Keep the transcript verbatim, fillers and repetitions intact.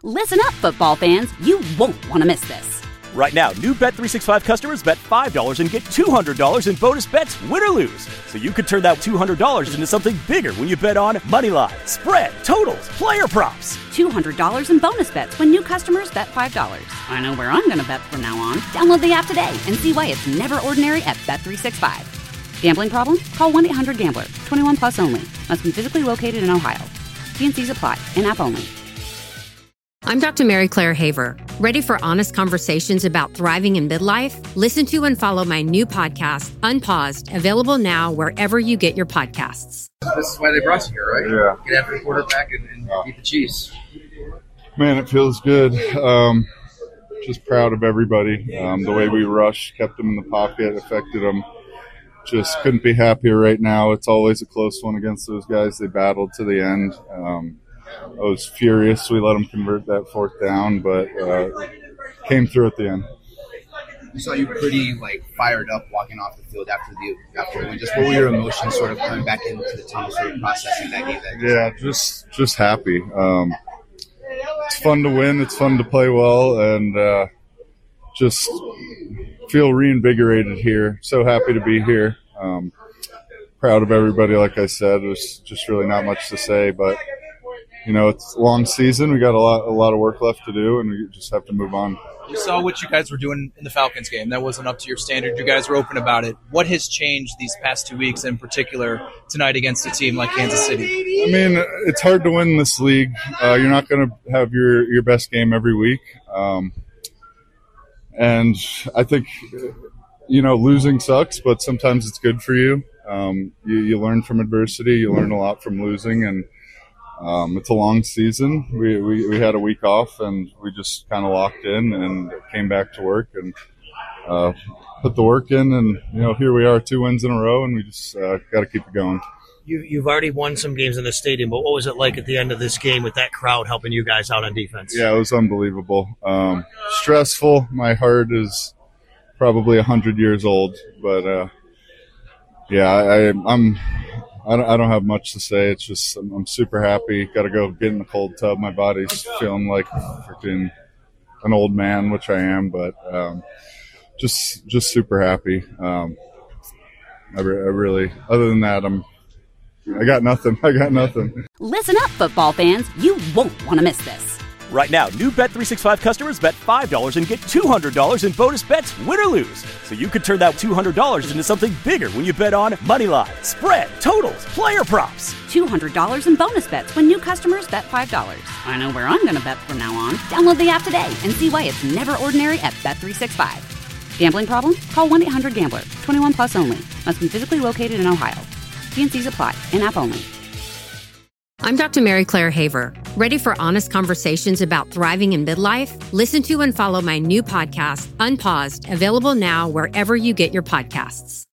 Listen up, football fans. You won't want to miss this. Right now, new Bet three sixty-five customers bet five dollars and get two hundred dollars in bonus bets, win or lose. So you could turn that two hundred dollars into something bigger when you bet on money line, spread, totals, player props. two hundred dollars in bonus bets when new customers bet five dollars. I know where I'm going to bet from now on. Download the app today and see why it's never ordinary at Bet three sixty-five. Gambling problem? Call one eight hundred gambler. twenty-one plus only. Must be physically located in Ohio. T and C's apply. In-app only. I'm Doctor Mary Claire Haver. Ready for honest conversations about thriving in midlife? Listen to and follow my new podcast, Unpaused, available now wherever you get your podcasts. This is why they brought you here, right? Yeah. Get after the quarterback and, and yeah. beat the Chiefs. Man, it feels good. Um, just proud of everybody. Um, the way we rushed, kept them in the pocket, affected them. Just couldn't be happier right now. It's always a close one against those guys. They battled to the end. Um, I was furious we let them convert that fourth down, but uh, came through at the end. I saw you pretty like fired up walking off the field after the after the win. Just what were your emotions sort of coming back into the tunnel, sort of processing that game? That yeah, just just happy. Um, it's fun to win. It's fun to play well, and uh, just feel reinvigorated here. So happy to be here. Um, proud of everybody. Like I said, there's just really not much to say, but. You know, it's a long season. We got a lot, a lot of work left to do, and we just have to move on. You saw what you guys were doing in the Falcons game. That wasn't up to your standard. You guys were open about it. What has changed these past two weeks, in particular tonight against a team like Kansas City? I mean, it's hard to win this league. Uh, you're not going to have your, your best game every week. Um, and I think, you know, losing sucks, but sometimes it's good for you. Um, you, you learn from adversity. You learn a lot from losing, and Um, it's a long season. We, we, we had a week off, and we just kind of locked in and came back to work and uh, put the work in. And, you know, here we are, two wins in a row, and we just uh, got to keep it going. You, you've already won some games in the stadium, but what was it like at the end of this game with that crowd helping you guys out on defense? Yeah, it was unbelievable. Um, stressful. My heart is probably one hundred years old. But, uh, yeah, I, I'm – I don't, I don't have much to say. It's just I'm, I'm super happy. Got to go get in the cold tub. My body's feeling like freaking an old man, which I am, but um, just just super happy. Um, I, re- I really, other than that, I'm I got nothing. I got nothing. Listen up, football fans. You won't want to miss this. Right now, new Bet three sixty-five customers bet five dollars and get two hundred dollars in bonus bets, win or lose. So you could turn that two hundred dollars into something bigger when you bet on money line, spread, totals, player props. two hundred dollars in bonus bets when new customers bet five dollars. I know where I'm going to bet from now on. Download the app today and see why it's never ordinary at Bet three sixty-five. Gambling problem? Call one eight hundred gambler. twenty-one plus only. Must be physically located in Ohio. T and C's apply. In-app only. I'm Doctor Mary Claire Haver. Ready for honest conversations about thriving in midlife? Listen to and follow my new podcast, Unpaused, available now wherever you get your podcasts.